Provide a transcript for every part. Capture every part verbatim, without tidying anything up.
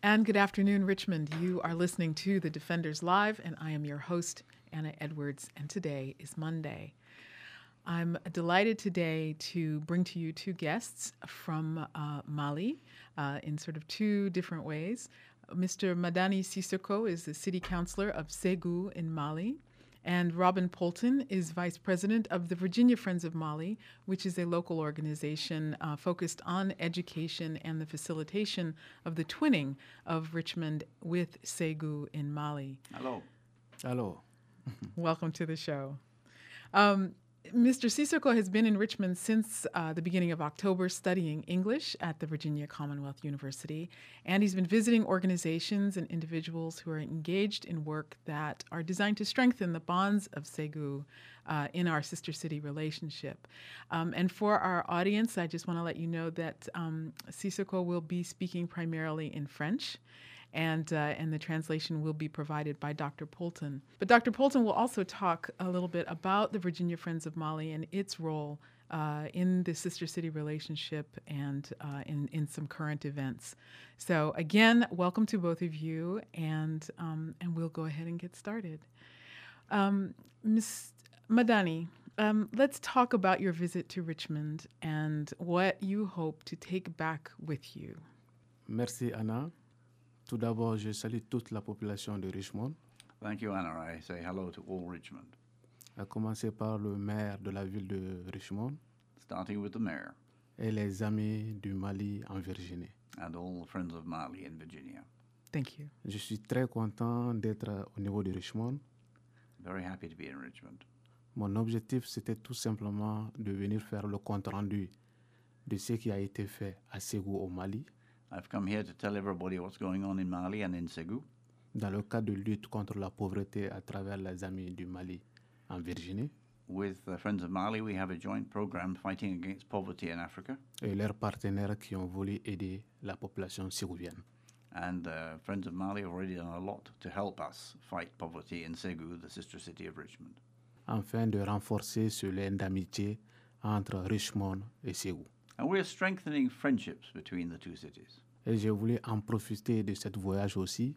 And good afternoon, Richmond. You are listening to The Defenders Live, and I am your host, Anna Edwards, and today is Monday. I'm delighted today to bring to you two guests from uh, Mali uh, in sort of two different ways. Mister Madani Sissoko is the city councilor of Ségou in Mali, and Robin Poulton is vice president of the Virginia Friends of Mali, which is a local organization uh, focused on education and the facilitation of the twinning of Richmond with Ségou in Mali. Hello. Hello. Welcome to the show. Um, Mister Sissoko has been in Richmond since uh, the beginning of October studying English at the Virginia Commonwealth University, and he's been visiting organizations and individuals who are engaged in work that are designed to strengthen the bonds of Ségou uh, in our sister city relationship. Um, and for our audience, I just want to let you know that um, Sissoko will be speaking primarily in French, and uh, and the translation will be provided by Doctor Poulton. But Doctor Poulton will also talk a little bit about the Virginia Friends of Mali and its role uh, in the sister city relationship and uh, in, in some current events. So again, welcome to both of you, and um, and we'll go ahead and get started. Um, Miz Madani, um, let's talk about your visit to Richmond and what you hope to take back with you. Merci, Anna. Tout d'abord, je salue toute la population de Richmond, Thank you, Anna. I say hello to all Richmond, à commencer par le maire de la ville de Richmond starting with the mayor et les amis du Mali en Virginie. and all the friends of Mali in Virginia. Thank you. Je suis très content d'être au niveau de Richmond. Very happy to be in Richmond. Mon objectif, c'était tout simplement de venir faire le compte-rendu de ce qui a été fait à Ségou au Mali, I've come here to tell everybody what's going on in Mali and in Ségou dans le cadre de lutte contre la pauvreté à travers les amis du Mali en Virginie with the Friends of Mali. We have a joint program fighting against poverty in Africa, et leurs partenaires qui ont voulu aider la population ségouvienne. and uh, Friends of Mali have already done a lot to help us fight poverty in Ségou, the sister city of Richmond, afin de renforcer ce lien d'amitié entre Richmond et Ségou. and we're strengthening friendships between the two cities. Et j'ai voulu en profiter de ce voyage aussi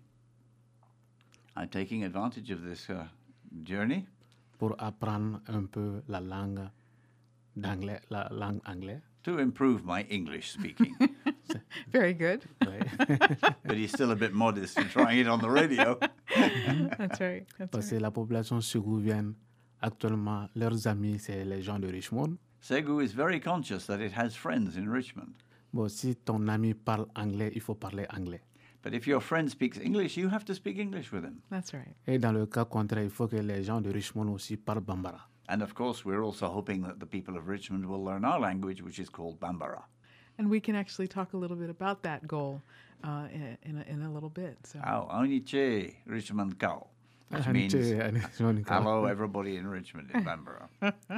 I'm taking advantage of this uh, journey pour apprendre un peu la langue d'anglais, la langue anglaise. to improve my English speaking. Very good. Ouais. But he's still a bit modest in trying it on the radio. That's right. That's Parce right. que la population ségouvienne, actuellement, leurs amis, c'est les gens de Richmond. Ségou is very conscious that it has friends in Richmond. Bon, si ton ami parle anglais, il faut parler anglais. But if your friend speaks English, you have to speak English with him. That's right. Et dans le cas contraire, il faut que les gens de Richmond aussi parlent bambara. And of course, we're also hoping that the people of Richmond will learn our language, which is called Bambara. And we can actually talk a little bit about that goal uh, in, in, a, in a little bit. So. Au Aoniche Richmond Kau, which means hello, everybody in Richmond in Bambara.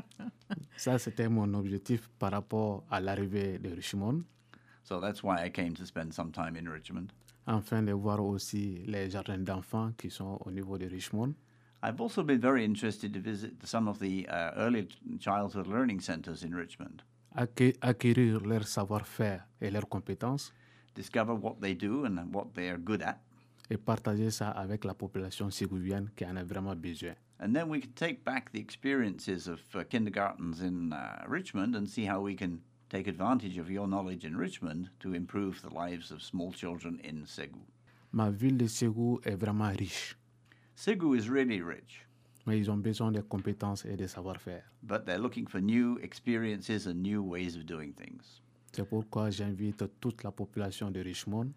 Ça, c'était mon objectif par rapport à l'arrivée de Richmond, So that's why I came to spend some time in Richmond. afin de voir aussi les jardins d'enfants qui sont au niveau de Richmond, I've also been very interested to visit some of the uh, early childhood learning centers in Richmond, acqué- acquérir leur savoir-faire et leurs compétences discover what they do and what they are good at. et partager ça avec la population ségouvienne qui en a vraiment besoin. And then we can take back the experiences of uh, kindergartens in uh, Richmond and see how we can take advantage of your knowledge in Richmond to improve the lives of small children in Ségou. Ma ville de Ségou est vraiment riche, Ségou is really rich, mais ils ont besoin de compétences et de savoir-faire. but they're looking for new experiences and new ways of doing things. C'est pourquoi j'invite toute la population de Richmond,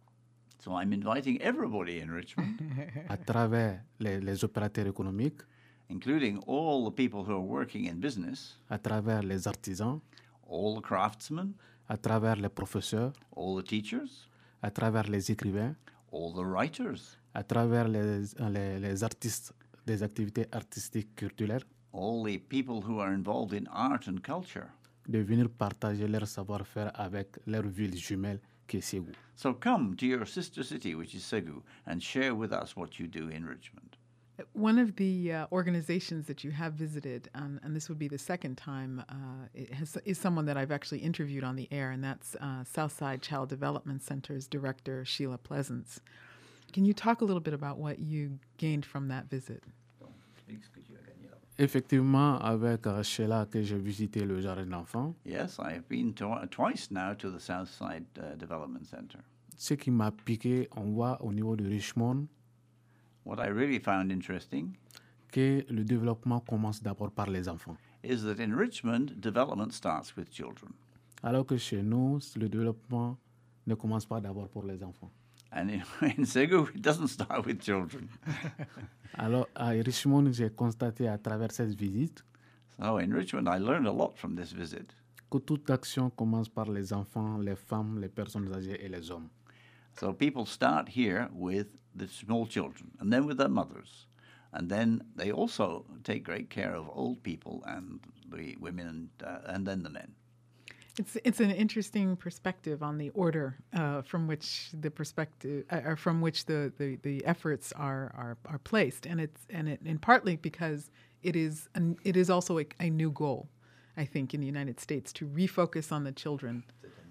So I'm inviting everybody in Richmond, à travers les, les opérateurs économiques, including all the people who are working in business, à travers les artisans, all the craftsmen, à travers les professeurs, all the teachers, à travers les écrivains, all the writers, à travers les, les, les artistes des activités artistiques culturelles, all the people who are involved in art and culture. de venir partager leur savoir-faire avec leur ville jumelle qui est Ségou. So come to your sister city, which is Ségou, and share with us what you do in Richmond. One of the uh, organizations that you have visited, um, and this would be the second time, uh, it has, is someone that I've actually interviewed on the air, and that's uh, Southside Child Development Center's director, Sheila Pleasance. Can you talk a little bit about what you gained from that visit? Effectivement, avec euh, Sheila que j'ai visité le jardin d'enfants, Yes, I have been tw- twice now to the Southside uh, Development Center. ce qui m'a piqué, on voit au niveau de Richmond What I really found interesting que le développement commence d'abord par les enfants. is that in Richmond, development starts with children. Alors que chez nous, le développement ne commence pas d'abord pour les enfants. And in, in Segu, it doesn't start with children. Alors à Richmond, j'ai constaté à travers cette visite So in Richmond, I learned a lot from this visit. que toute action commence par les enfants, les femmes, les personnes âgées et les hommes. So people start here with the small children and then with their mothers. And then they also take great care of old people and the women and, uh, and then the men. It's it's an interesting perspective on the order uh, from which the perspective uh, or from which the, the, the efforts are, are are placed, and it's and it and partly because it is an, it is also a, a new goal, I think, in the United States to refocus on the children.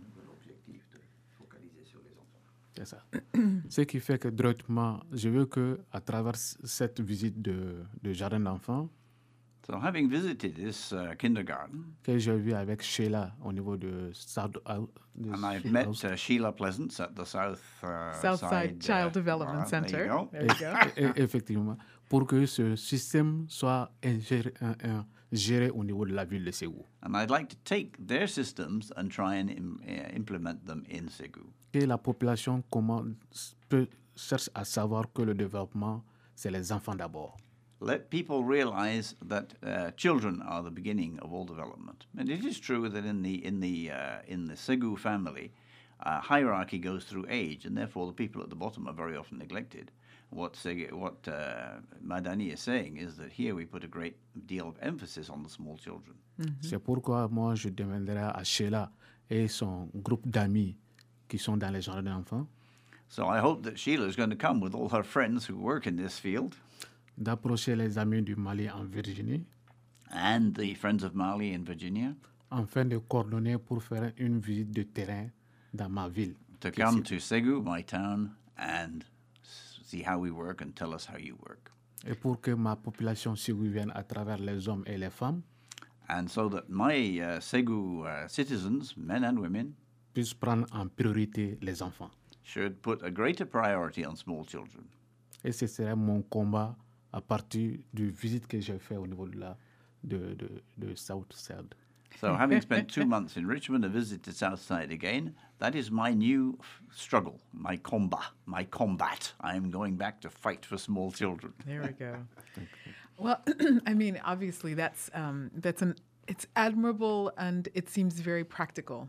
C'est ça. Ce qui fait que directement, je veux que à travers cette visite de, de jardin d'enfants, So having visited this uh, kindergarten, que j'ai vu avec Sheila au niveau de South, uh, de and I've South met House, uh, Sheila Pleasance at the South uh, Southside Side, Child uh, Development well, Center. There you go. There you go. et- effectivement, pour que ce système soit ingéré, un- un- géré au niveau de la ville de Ségou. And I'd like to take their systems and try and im- uh, implement them in Segu. Que la population commence, peut, cherche à savoir que le développement, c'est les enfants d'abord. Let people realize that uh, children are the beginning of all development. And it is true that in the in the uh, in the Segu family, uh, hierarchy goes through age, and therefore the people at the bottom are very often neglected. What Segu, what uh, Madani is saying is that here we put a great deal of emphasis on the small children. C'est pourquoi moi, je demanderai à Sheila et son groupe d'amis qui sont dans les jardins d'enfants So I hope that Sheila is going to come with all her friends who work in this field d'approcher les amis du Mali en Virginie and the Friends of Mali in Virginia afin de coordonner pour faire une visite de terrain dans ma ville. to qui est come Ségou. to Segu, my town, and s- see how we work and tell us how you work. Et pour que ma population ségouvienne à travers les hommes et les femmes And so that my uh, Segu uh, citizens, men and women, puisse prendre en priorité les enfants. should put a greater priority on small children. Et ce serait mon combat à partir du visite que j'ai fait au niveau de la de, de, de South Side. So, having spent two months in Richmond, a visit to Southside again, that is my new f- struggle, my combat, my combat. I am going back to fight for small children. There we go. Well, I mean, obviously, that's um, that's an it's admirable and it seems very practical.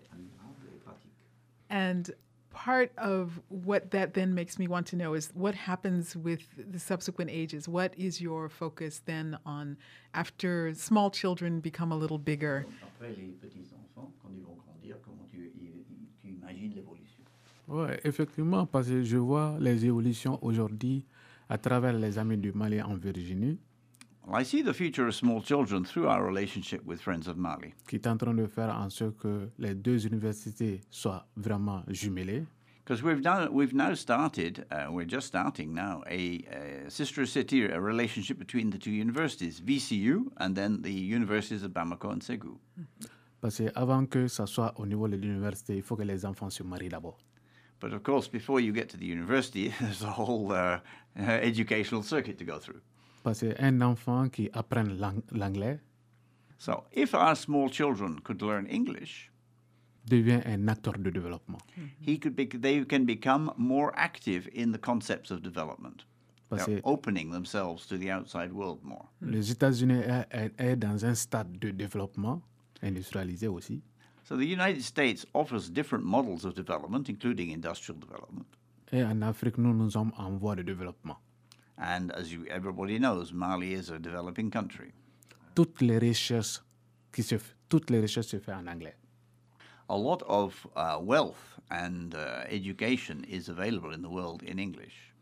And part of what that then makes me want to know is what happens with the subsequent ages. What is your focus then on after small children become a little bigger? Après les petits enfants, quand ils vont grandir, comment tu, tu imagines l'évolution? Ouais, effectivement, parce que je vois les évolutions aujourd'hui à travers les amis du Mali en Virginie Well, I see the future of small children through our relationship with Friends of Mali. qui est en train de faire en sorte que les deux universités soient vraiment jumelées. Because we've now we've now started, uh, we're just starting now a, a sister city, a relationship between the two universities, V C U, and then the universities of Bamako and Ségou. Parce qu'avant que ça soit au niveau de l'université, il faut que les enfants se marient d'abord. But of course, before you get to the university, there's a whole uh, uh, educational circuit to go through. Parce qu'un enfant qui apprend l'ang- l'anglais So, if our small children could learn English, devient un acteur de développement. he could be, they can become more active in the concepts of development. Parce They're que opening themselves to the outside world more. les États-Unis est, est- est dans un stade de développement industrialisé aussi. So, the United States offers different models of development, including industrial development. Et en Afrique, nous, nous sommes en voie de développement. And as you, everybody knows, Mali is a developing country. Toutes les recherches qui se, f- toutes les recherches se font en anglais. A lot of uh, wealth and uh, education is available in the world in English.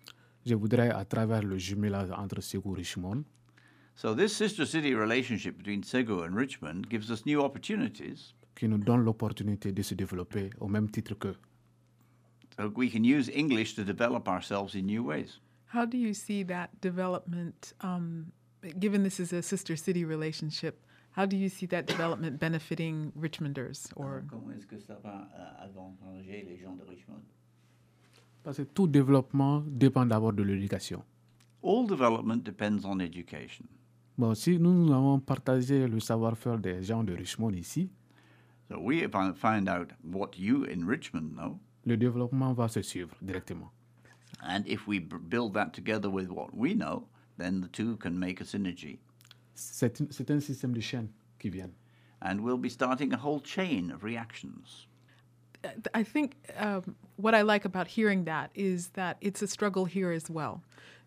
Je voudrais, à travers le jumelage entre Ségou et Richmond, So this sister city relationship between Segu and Richmond gives us new opportunities, qui nous donne l'opportunité de se développer au même titre qu'eux. so we can use English to develop ourselves in new ways. How do you see that development, um, given this is a sister city relationship, how do you see that development benefiting Richmonders? Or Comment est-ce que ça va avantager les gens de Richmond? Parce que tout développement dépend d'abord de l'éducation. All development depends on education. Bon, si nous avons partagé le savoir-faire des gens de Richmond ici, So we fi- find out what you in Richmond know, le développement va se suivre directement. and if we b- build that together with what we know, then the two can make a synergy. C'est une- c'est un système de chaîne qui vient. And we'll be starting a whole chain of reactions. I think um, what I like about hearing that is that it's a struggle here as well.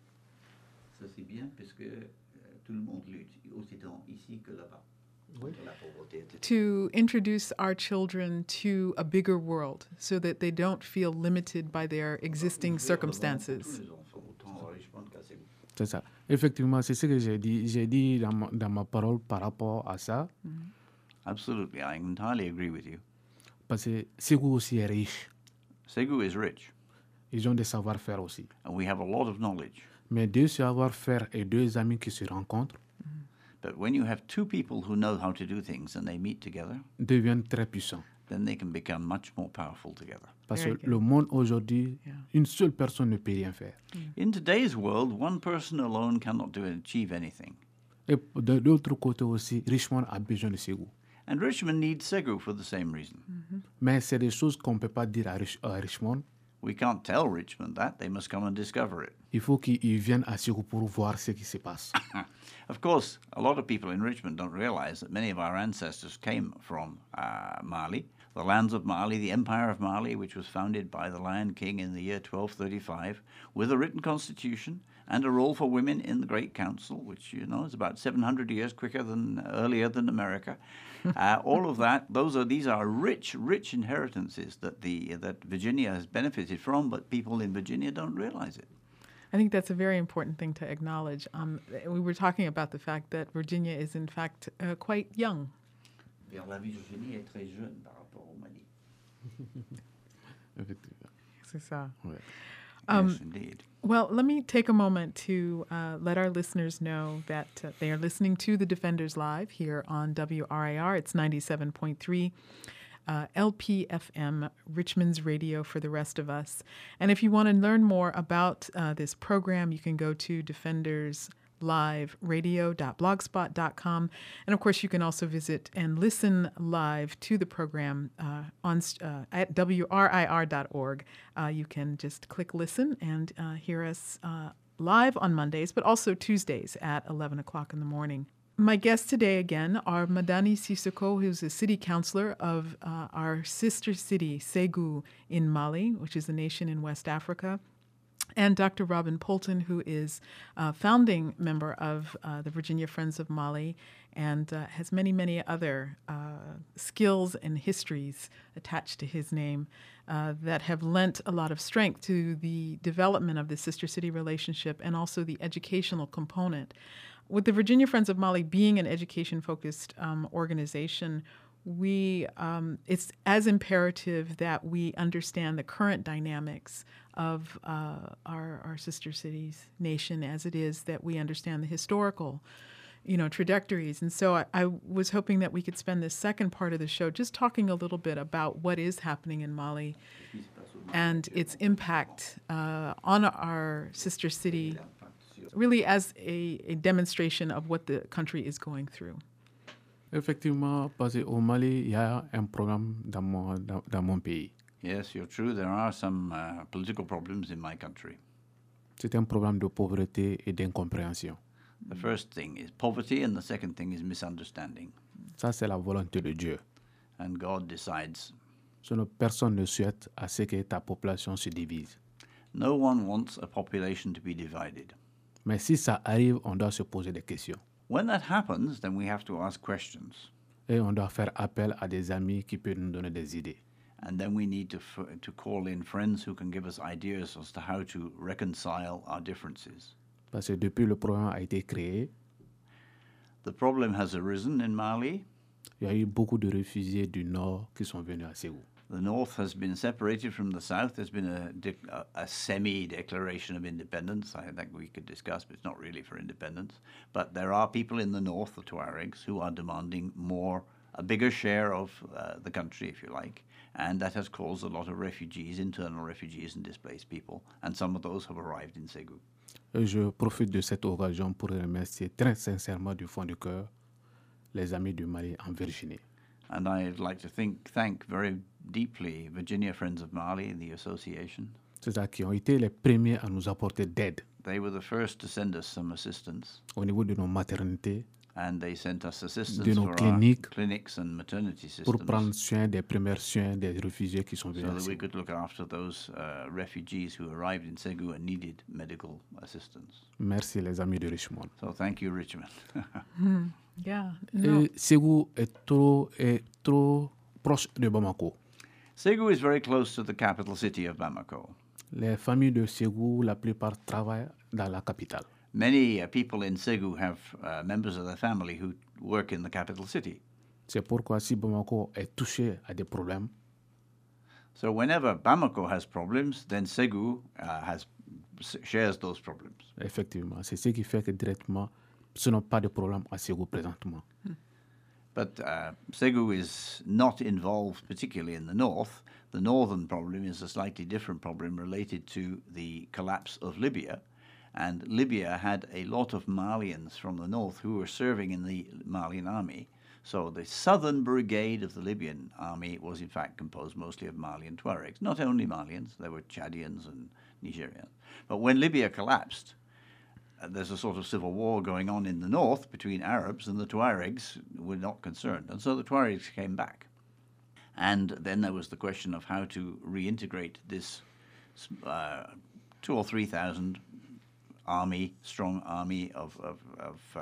Ça c'est bien parce que euh, tout le monde lutte, aussi tant ici que là-bas. contre la pauvreté, et cetera. To introduce our children to a bigger world so that they don't feel limited by their existing Tous circumstances. les enfants, autant à Richmond qu'à Ségou. C'est ça. Effectivement, c'est ce que j'ai dit. J'ai dit dans ma, dans ma parole par rapport à ça, Absolutely, I entirely agree with you. parce que Ségou aussi est riche. Segu is rich, Ils ont des savoir-faire aussi. and we have a lot of knowledge. Mais deux savoir-faire et deux amis qui se rencontrent But when you have two people who know how to do things and they meet together, deviennent très puissants. then they can become much more powerful together. Parce Very que good. le monde aujourd'hui, Yeah. une seule personne ne peut rien faire. In today's world, one person alone cannot do achieve anything. Et de l'autre côté aussi, Richmond a besoin de Ségou. And Richmond needs Segu for the same reason. Mais c'est des choses qu'on ne peut pas dire à, Rich- à Richmond. We can't tell Richmond that. They must come and discover it. Il faut qu'ils viennent à Ségou pour voir ce qui se passe. Of course, a lot of people in Richmond don't realize that many of our ancestors came from uh, Mali, the lands of Mali, the Empire of Mali, which was founded by the Lion King in the year twelve thirty-five, with a written constitution and a role for women in the Great Council, which, you know, is about seven hundred years quicker than earlier than America. Uh, all of that, those are these are rich, rich inheritances that the that Virginia has benefited from, but people in Virginia don't realize it. I think that's a very important thing to acknowledge. Um, we were talking about the fact that Virginia is, in fact, uh, quite young. La Virginie est très jeune par rapport au Mali. Effectivement. C'est ça. Ouais. Um, Yes, indeed. Well, let me take a moment to uh, let our listeners know that uh, they are listening to The Defenders Live here on W R I R. It's ninety-seven point three uh, L P F M, Richmond's radio for the rest of us. And if you want to learn more about uh, this program, you can go to defenders live radio dot blogspot dot com. And of course, you can also visit and listen live to the program uh, on uh, at W R I R dot org. Uh, you can just click listen and uh, hear us uh, live on Mondays, but also Tuesdays at eleven o'clock in the morning. My guests today again are Madani Sissoko, who's a city councilor of uh, our sister city, Ségou, in Mali, which is a nation in West Africa, and Doctor Robin Poulton, who is a founding member of uh, the Virginia Friends of Mali and uh, has many, many other uh, skills and histories attached to his name uh, that have lent a lot of strength to the development of the sister city relationship and also the educational component. With the Virginia Friends of Mali being an education-focused um, organization, we um, it's as imperative that we understand the current dynamics of uh, our, our sister cities nation as it is that we understand the historical, you know, trajectories. And so I, I was hoping that we could spend this second part of the show just talking a little bit about what is happening in Mali and its impact uh, on our sister city, really as a, a demonstration of what the country is going through. Effectivement, parce qu'au Mali, il y a un programme dans mon, dans, dans mon pays. Yes, you're true. There are some uh, political problems in my country. C'est un problème de pauvreté et d'incompréhension. The first thing is poverty, and the second thing is misunderstanding. Ça, c'est la volonté de Dieu. And God decides. Sinon, personne ne souhaite à ce que ta population se divise. No one wants a population to be divided. Mais si ça arrive, on doit se poser des questions. When that happens, then we have to ask questions. Et on doit faire appel à des amis qui peuvent nous donner des idées. And then we need to f- to call in friends who can give us ideas as to how to reconcile our differences. Parce que depuis le problème a été créé, The problem has arisen in Mali. il y a eu beaucoup de réfugiés du Nord qui sont venus à Ségou. The North has been separated from the South. There's been a, de- a, a semi-declaration of independence. I think we could discuss, but it's not really for independence. But there are people in the North, the Tuaregs, who are demanding more, a bigger share of uh, the country, if you like. And that has caused a lot of refugees, internal refugees and displaced people. And some of those have arrived in Ségou. Et je profite de cette occasion pour remercier très sincèrement du fond du cœur les amis du Mali en Virginie. And I'd like to think, thank very deeply Virginia Friends of Mali, the association. C'est-à-dire qui ont été les premiers à nous apporter d'aide They were the first to send us some assistance. au niveau de nos maternités And they sent us assistance De nos for cliniques, our clinics and maternity pour systems prendre soin des premiers soins des réfugiés qui sont so venus à that we Ségou. could look after those uh, refugees who arrived in Ségou and needed medical assistance. Merci les amis de Richmond. So thank you, Richmond. Yeah. No. Et Ségou est trop, est trop proche de Bamako. Ségou is very close to the capital city of Bamako. Les familles de Ségou, la plupart travaillent dans la capitale. Many uh, people in Ségou have uh, members of their family who work in the capital city. C'est pourquoi si Bamako est touché à des problèmes, So whenever Bamako has problems, then Ségou uh, has shares those problems. effectivement, c'est ce qui fait que directement, ce n'est pas de problème à Ségou présentement. But uh, Ségou is not involved particularly in the north. The northern problem is a slightly different problem related to the collapse of Libya. And Libya had a lot of Malians from the north who were serving in the Malian army. So the southern brigade of the Libyan army was in fact composed mostly of Malian Tuaregs. Not only Malians, there were Chadians and Nigerians. But when Libya collapsed, uh, there's a sort of civil war going on in the north between Arabs, and the Tuaregs were not concerned. And so the Tuaregs came back. And then there was the question of how to reintegrate this uh, two or three thousand army, strong army of of of, uh,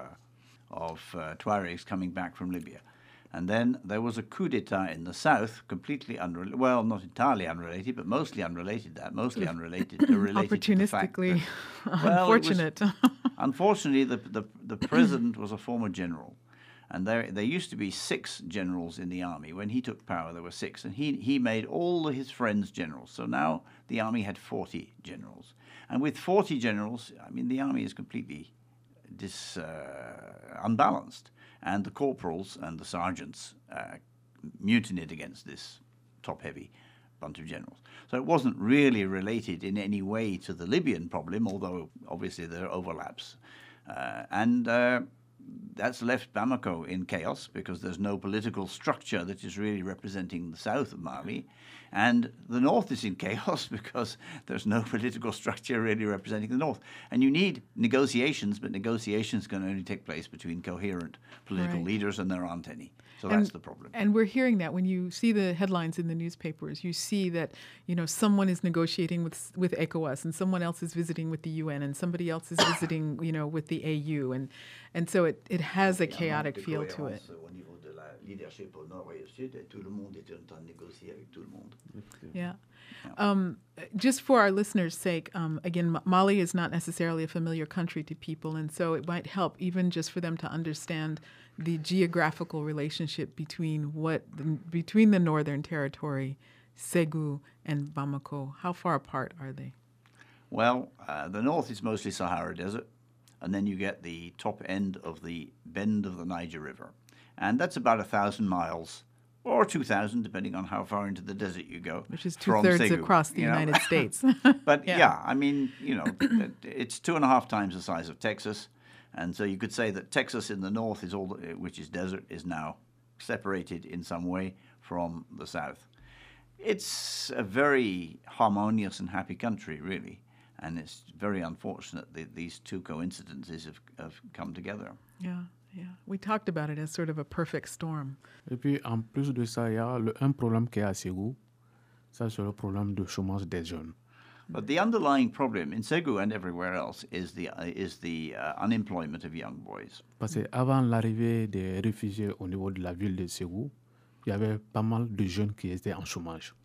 of uh, Tuaregs coming back from Libya. And then there was a coup d'etat in the south, completely unrelated, well, not entirely unrelated, but mostly unrelated to that, mostly unrelated, uh, related to the fact Opportunistically that, well, it was- unfortunate. unfortunately, the, the, the president was a former general. And there, there used to be six generals in the army. When he took power, there were six. And he, he made all his friends generals. So now the army had forty generals. And with forty generals, I mean, the army is completely dis, uh, unbalanced. And the corporals and the sergeants uh, mutinied against this top-heavy bunch of generals. So it wasn't really related in any way to the Libyan problem, although obviously there are overlaps. Uh, and uh, that's left Bamako in chaos because there's no political structure that is really representing the south of Mali. And the north is in chaos because there's no political structure really representing the north. And you need negotiations, but negotiations can only take place between coherent political Right. leaders, and there aren't any. So And- that's the problem. And we're hearing that when you see the headlines in the newspapers, you see that, you know, someone is negotiating with with ECOWAS and someone else is visiting with the U N and somebody else is visiting, you know, with the A U. And and so it, it has a chaotic feel to it. Au niveau de la leadership au nord et au sud, et tout le monde était en train de négocier avec tout le monde. Yeah. Um, just for our listeners' sake, um, again, M- Mali is not necessarily a familiar country to people, and so it might help even just for them to understand the geographical relationship between what the, between the Northern Territory, Ségou, and Bamako. How far apart are they? Well, uh, the north is mostly Sahara Desert, and then you get the top end of the bend of the Niger River. And that's about a thousand miles, or two thousand, depending on how far into the desert you go. Which is from two-thirds Ségou, across the you know. United States. But Yeah. yeah. I mean, you know, it- it's two and a half times the size of Texas. And so you could say that Texas in the north, is all, the- which is desert, is now separated in some way from the south. It's a very harmonious and happy country, really. And it's very unfortunate that these two coincidences have, have come together. Yeah, yeah. We talked about it as sort of a perfect storm. Et puis, en plus de ça, il y a le, un problème qui est à Ségou. Ça, c'est le problème de chômage des jeunes. But the underlying problem in Ségou and everywhere else is the, uh, is the uh, unemployment of young boys. Parce qu'avant l'arrivée des réfugiés au niveau de la ville de Ségou, il y avait pas mal de jeunes qui étaient en chômage.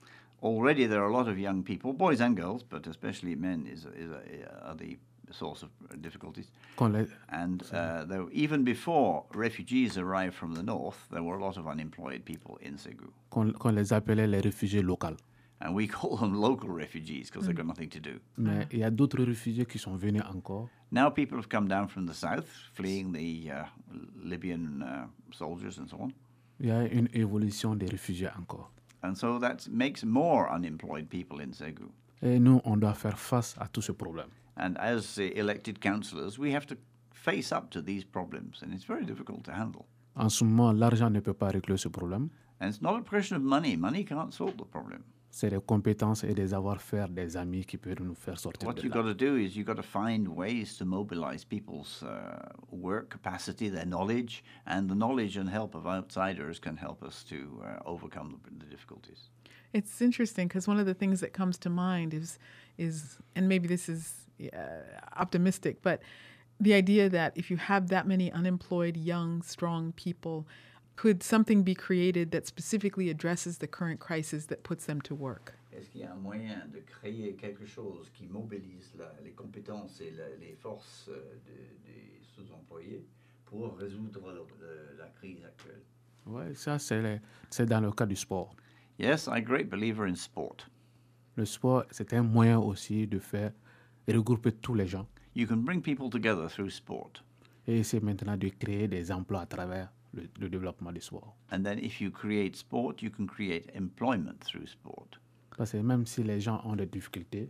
already there are a lot of young people, boys and girls, but especially men is, is a, are the source of difficulties. Quand les, And uh, there, even before refugees arrived from the north, there were a lot of unemployed people in Ségou. qu'on, qu'on les appelait les réfugiés locaux. And we call them local refugees because they've got nothing to do. Mais il y a d'autres réfugiés qui sont venus encore. Now people have come down from the south, fleeing the uh, Libyan uh, soldiers and so on. Il y a une évolution des réfugiés encore. And so that makes more unemployed people in Ségou. Et nous, on doit faire face à tout ce problème. And as uh, elected councillors, we have to face up to these problems, and it's very difficult to handle. En ce moment, l'argent ne peut pas régler ce problème. And it's not a question of money. Money can't solve the problem. C'est des compétences et des savoir-faire des amis qui peuvent nous faire sortir What de you've là. got to do is you've got to find ways to mobilize people's uh, work capacity, their knowledge, and the knowledge and help of outsiders can help us to uh, overcome the, the difficulties. It's interesting because one of the things that comes to mind is, is and maybe this is uh, optimistic, but the idea that if you have that many unemployed, young, strong people, could something be created that specifically addresses the current crisis that puts them to work? Est-ce qu'il y a un moyen de créer quelque chose qui mobilise la, les compétences et la, les forces de, des sous-employés pour résoudre le, la crise actuelle? Ouais, ça, c'est, les- c'est dans le cas du sport. Yes, I'm a great believer in sport. Le sport, c'est un moyen aussi de faire regrouper tous les gens. You can bring people together through sport. Et c'est maintenant de créer des emplois à travers le, le développement du sport. And then if you create sport, you can create employment through sport. Parce que même si les gens ont des difficultés,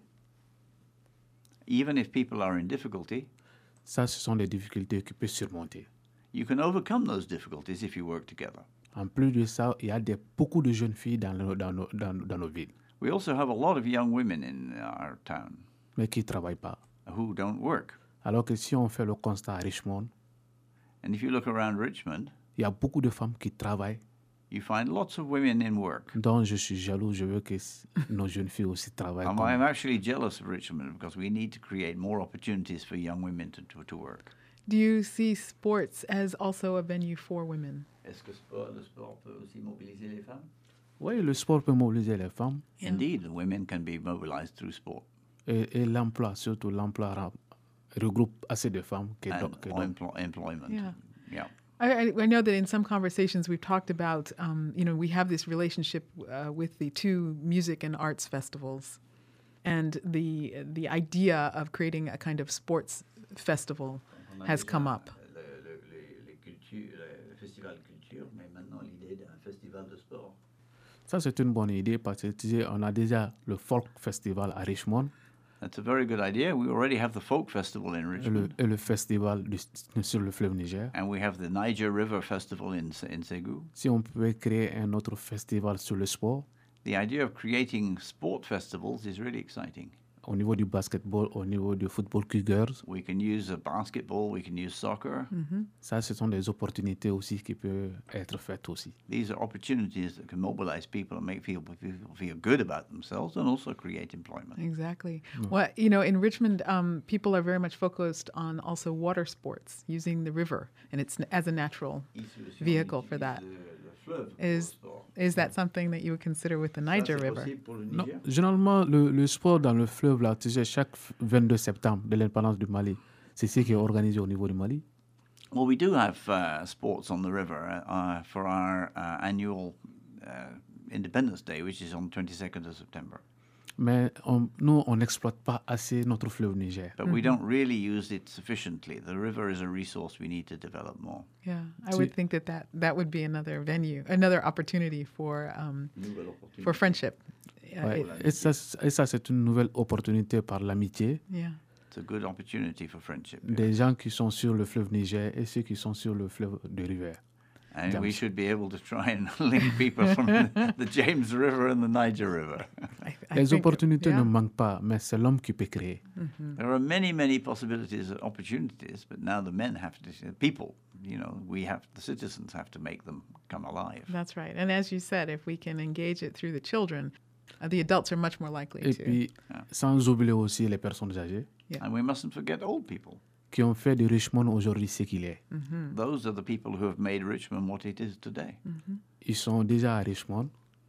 Even if people are in difficulty, ça, ce sont des difficultés qui peuvent surmonter. you can overcome those difficulties if you work together. En plus de ça, il y a des, beaucoup de jeunes filles dans, le- dans, nos, dans, dans nos villes, We also have a lot of young women in our town mais qui ne travaillent pas. who don't work. Alors que si on fait le constat à Richmond, And if you look around Richmond, il y a beaucoup de femmes qui travaillent, you find lots of women in work. dont je suis jaloux. Je veux que s- nos jeunes filles aussi travaillent. Um, comme- I'm actually jealous of Richmond because we need to create more opportunities for young women to, to, to work. Do you see sports as also a venue for women? Est-ce que le sport peut aussi mobiliser les femmes? Oui, le sport peut mobiliser les femmes Indeed, the women can be mobilized through sport. et, et l'emploi, surtout l'emploi, ra- regroupe assez de femmes que And d'hom- que d'hommes. emplo- employment. Yeah. Yeah. I, I- I know that in some conversations we've talked about, um, you know, we have this relationship uh, with the two music and arts festivals, and the the idea of creating a kind of sports festival has come up. Le, le, le, les cultures, le festival culture, mais maintenant l'idée d'un festival de sport. Ça, c'est une bonne idée parce que tu sais, on a déjà le Folk Festival à Richmond That's a very good idea. We already have the folk festival in et le, Richmond, et le festival du- sur le fleuve Niger. and we have the Niger River Festival in Se- in Ségou. Si on pouvait créer un autre festival sur le sport, The idea of creating sport festivals is really exciting. au niveau du basketball, au niveau du football Cougars, We can use uh, basketball, we can use soccer. ça, ce sont des opportunités aussi qui peuvent être faites aussi. These are opportunities that can mobilize people and make people people feel good about themselves and also create employment. Exactly. Well, you know, in Richmond, um, people are very much focused on also water sports, using the river, and it's n- as a natural vehicle for that. Is is that something that you would consider with the Niger River? Non, généralement, le, le sport dans le fleuve, là, tu sais, chaque vingt-deux septembre de l'indépendance du Mali, c'est ce qui est organisé au niveau du Mali. Well, we do have uh, sports on the river uh, uh, for our uh, annual uh, Independence Day, which is on the twenty-second of September. Mais on- nous, on n'exploite pas assez notre fleuve Niger. But we don't really use it sufficiently. The river is a resource we need to develop more. Yeah, I See- would think that, that that would be another venue, another opportunity for um, for friendship. Yeah, Ouais. it- Et ça, et ça, c'est une nouvelle opportunité par l'amitié yeah. It's a good opportunity for friendship. yeah. des gens qui sont sur le fleuve Niger et ceux qui sont sur le fleuve de River. And we James. should be able to try and link people from the, the James River and the Niger River. I, I Les think- opportunités yeah. ne manquent pas, mais c'est l'homme qui peut créer. There are many, many possibilities and opportunities, but now the men have to, people, you know, we have, the citizens have to make them come alive. That's right. And as you said, if we can engage it through the children, uh, the adults are much more likely Et to. puis, sans oublier aussi les personnes âgées Yeah. And we mustn't forget old people. qui ont fait de Richmond aujourd'hui ce qu'il est. Those are the people who have made Richmond what it is today. Ils sont déjà à Richmond,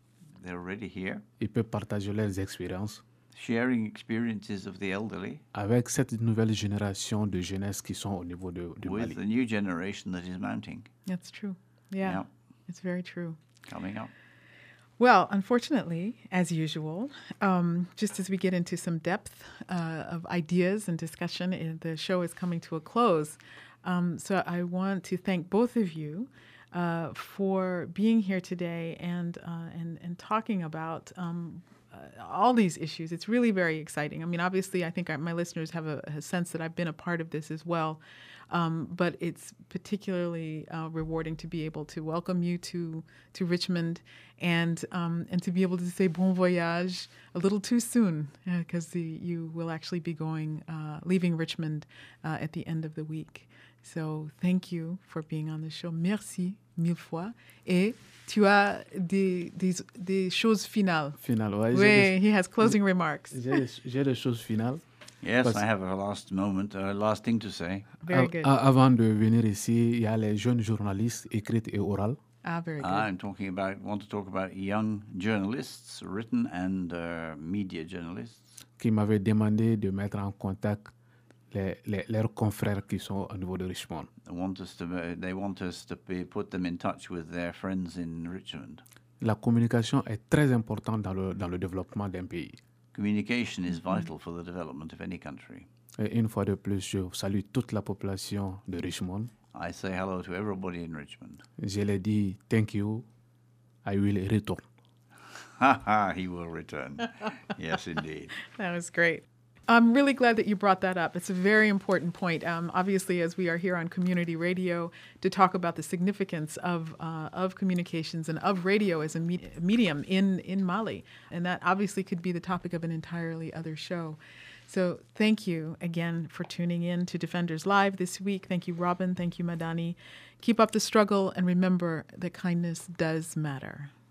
They're already here, Ils peuvent partager leurs expériences sharing experiences of the elderly avec cette nouvelle génération de jeunesse qui sont au niveau de, du with the Mali. new generation that is mounting, That's true. Yeah, Yeah. it's very true. coming up. Well, unfortunately, as usual, um, just as we get into some depth uh, of ideas and discussion, uh, the show is coming to a close. Um, so I want to thank both of you uh, for being here today and uh, and and talking about um, uh, all these issues. It's really very exciting. I mean, obviously, I think our, my listeners have a, a sense that I've been a part of this as well. Um, but it's particularly uh, rewarding to be able to welcome you to to Richmond and um, and to be able to say bon voyage a little too soon because you will actually be going uh, leaving Richmond uh, at the end of the week. So thank you for being on the show. Merci mille fois. Et tu as des, des, des choses finales. Final, ouais, j'ai Oui, des- he has closing remarks. j'ai des- j'ai des choses finales. Yes, But- I have a last moment, a last thing to say. Very A- good. a- avant de venir ici, il y a les jeunes journalistes écrites et orales. Ah, very good. I'm talking about, want to talk about young journalists, written and uh, media journalists, qui m'avaient demandé de mettre en contact les, les- leurs confrères qui sont au niveau de Richmond. They want us to, uh, they want us to be, put them in touch with their friends in Richmond. La communication est très importante dans le, dans le développement d'un pays. Communication is vital for the development of any country. Et une fois de plus, je salue toute la population de Richmond. I say hello to everybody in Richmond. Je leur dis thank you, I will return. Ha ha, he will return. Yes, indeed. That was great. I'm really glad that you brought that up. It's a very important point. Um, obviously, as we are here on community radio to talk about the significance of uh, of communications and of radio as a me- medium in, in Mali. And that obviously could be the topic of an entirely other show. So thank you again for tuning in to Defenders Live this week. Thank you, Robin. Thank you, Madani. Keep up the struggle and remember that kindness does matter.